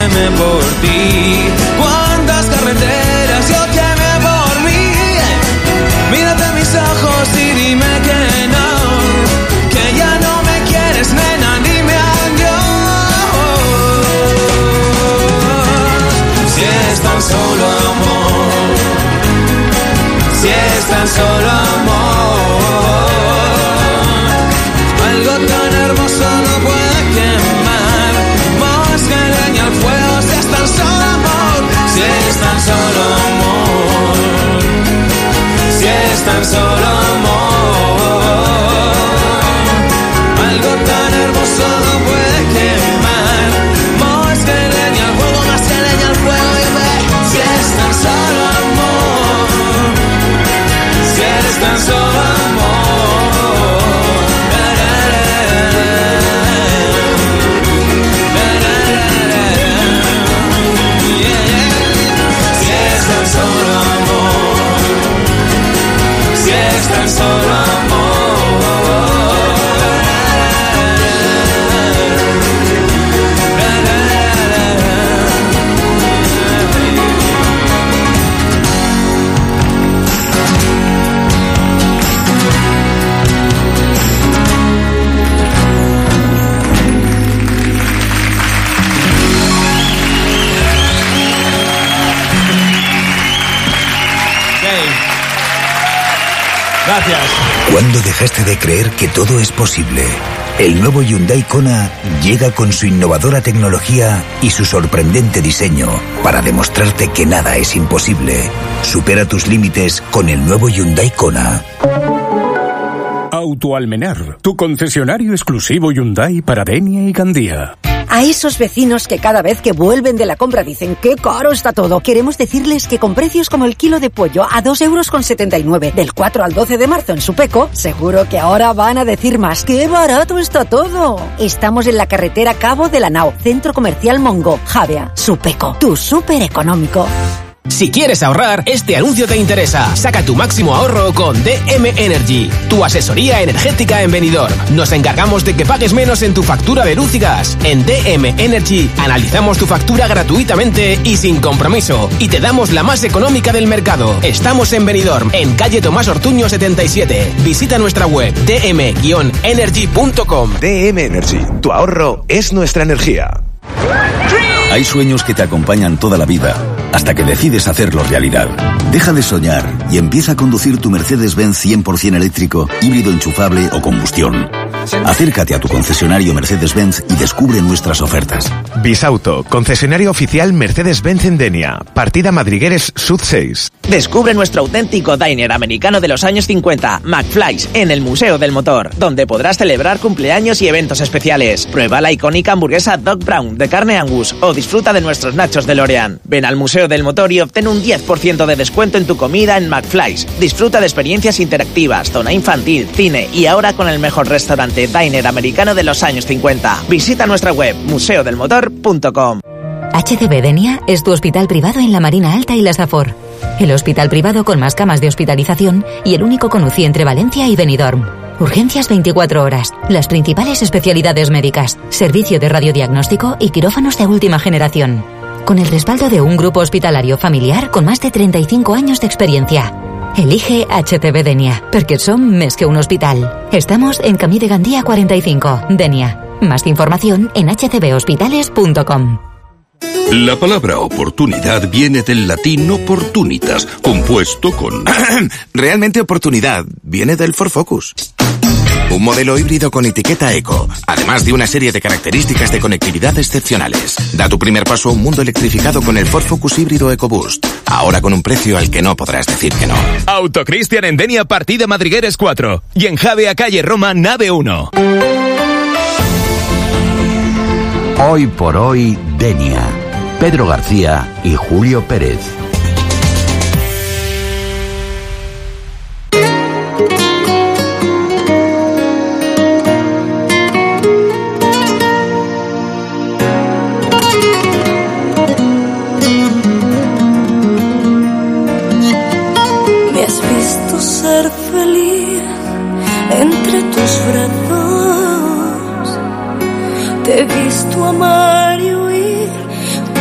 quemé por ti. Cuántas carreteras yo quemé por mí. Mírate a mis ojos y dime que no, que ya no me quieres, nena, dime adiós. Si es tan solo amor, si es tan solo amor, algo tan hermoso no puede quemar más que leña al fuego. Si es tan solo amor, si es tan solo amor, si es tan solo amor, algo tan hermoso no puede quemar más que leña al fuego, más que leña al fuego. Si es tan solo amor, si es tan solo amor. Tan solo amor. Gracias. ¿Cuándo dejaste de creer que todo es posible? El nuevo Hyundai Kona llega con su innovadora tecnología y su sorprendente diseño para demostrarte que nada es imposible. Supera tus límites con el nuevo Hyundai Kona. Autoalmenar, tu concesionario exclusivo Hyundai para Denia y Gandía. A esos vecinos que cada vez que vuelven de la compra dicen ¡qué caro está todo! Queremos decirles que con precios como el kilo de pollo a 2,79 € del 4 al 12 de marzo en Supeco, seguro que ahora van a decir más ¡qué barato está todo! Estamos en la carretera Cabo de la Nao, Centro Comercial Mongo, Javea. Supeco, tu súper económico. Si quieres ahorrar, este anuncio te interesa. Saca tu máximo ahorro con DM Energy, tu asesoría energética en Benidorm. Nos encargamos de que pagues menos en tu factura de luz y gas. En DM Energy analizamos tu factura gratuitamente y sin compromiso. Y te damos la más económica del mercado. Estamos en Benidorm, en calle Tomás Ortuño 77. Visita nuestra web dm-energy.com. DM Energy, tu ahorro es nuestra energía. Hay sueños que te acompañan toda la vida, hasta que decides hacerlos realidad. Deja de soñar y empieza a conducir tu Mercedes-Benz 100% eléctrico, híbrido enchufable o combustión. Acércate a tu concesionario Mercedes-Benz y descubre nuestras ofertas. Bisauto, concesionario oficial Mercedes-Benz en Denia, partida Madrigueres Sud 6. Descubre nuestro auténtico diner americano de los años 50, McFly's, en el Museo del Motor, donde podrás celebrar cumpleaños y eventos especiales. Prueba la icónica hamburguesa Doc Brown de carne Angus o disfruta de nuestros nachos DeLorean. Ven al Museo del Motor y obtén un 10% de descuento en tu comida en McFly's. Disfruta de experiencias interactivas, zona infantil, cine y ahora con el mejor restaurante diner americano de los años 50. Visita nuestra web museodelmotor.com. HCB Denia es tu hospital privado en la Marina Alta y la Safor. El hospital privado con más camas de hospitalización y el único con UCI entre Valencia y Benidorm. Urgencias 24 horas, las principales especialidades médicas, servicio de radiodiagnóstico y quirófanos de última generación. Con el respaldo de un grupo hospitalario familiar con más de 35 años de experiencia. Elige HCB Denia, porque son més que un hospital. Estamos en Camí de Gandía 45, Denia. Más información en hcbhospitales.com. La palabra oportunidad viene del latín opportunitas, compuesto con... Realmente oportunidad viene del Ford Focus. Un modelo híbrido con etiqueta eco, además de una serie de características de conectividad excepcionales. Da tu primer paso a un mundo electrificado con el Ford Focus híbrido EcoBoost. Ahora con un precio al que no podrás decir que no. Autocristian en Denia, partida Madrigueres 4. Y en Javea, calle Roma, nave 1. Hoy por hoy, Denia. Pedro García y Julio Pérez.